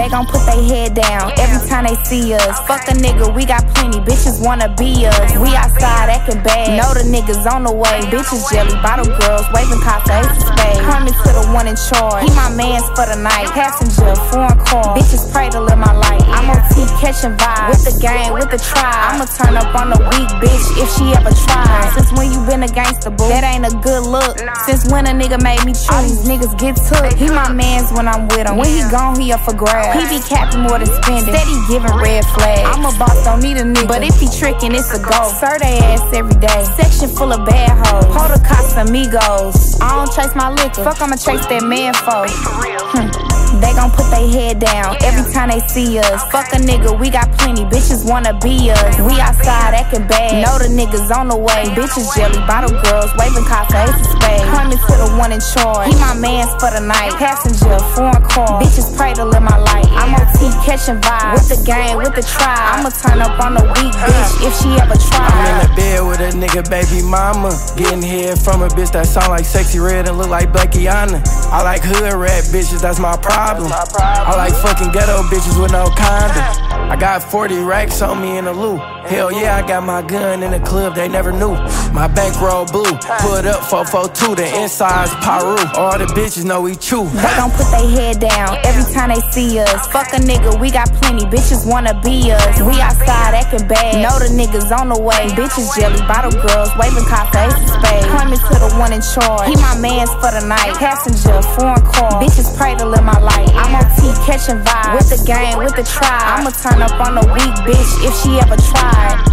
They gon' put their head down every time they see us. Fuck a nigga, we got plenty, bitches wanna be us. We outside acting bad, know the niggas on the way. Bitches jelly, bottle girls, waving casa, ace of spades. Coming to the one in charge, he my mans for the night. Passenger, foreign car, bitches pray to live my life. I'm on T catching vibes, with the gang, with the tribe. I'ma turn up on the weak bitch if she ever tried. Since when you been a gangster, boo? That ain't a good look. Since when a nigga made me choose, all these niggas get took. He my mans when I'm with him, when he gone, he up for grabs. He be capping more than spending, steady giving red flags. I'm a boss, don't need a nigga, but if he trickin', it's a go. Serve they ass every day, section full of bad hoes. Hold the cops amigos, I don't chase my liquor, fuck I'ma chase that man for. They gon' put their head down every time they see us. Fuck a nigga, we got plenty, bitches wanna be us. We outside acting bad, know the niggas on the way. Bitches jelly, bottle girls, waving casa, ace of spades. Coming to the one in charge, he my mans for the night. Passenger, foreign car, bitches pray to live my life. I'm on T catching vibes, with the gang, with the tribe. I'ma turn up on the weak bitch if she ever tried. I'm in the bed with a nigga baby mama, getting head from a bitch that sound like Sexy Red and look like Blackiana. I like hood rat bitches, that's my problem. I like fucking ghetto bitches with no condom. I got 40 racks on me in the loop. Hell yeah, I got my gun in the club, they never knew. My bankroll blue, put up 442, the inside's Paru. All the bitches know we chew. They gon' put their head down every time they see us. Fuck a nigga, we got plenty, bitches wanna be us. We outside acting bad, know the niggas on the way. Bitches jelly, bottle girls, waving casa, ace of spades. Coming to the one in charge, he my mans for the night. Passenger, foreign car, bitches pray to live my life. I'm on T catching vibes, with the gang, with the tribe. I'ma turn up on the weak bitch if she ever tried.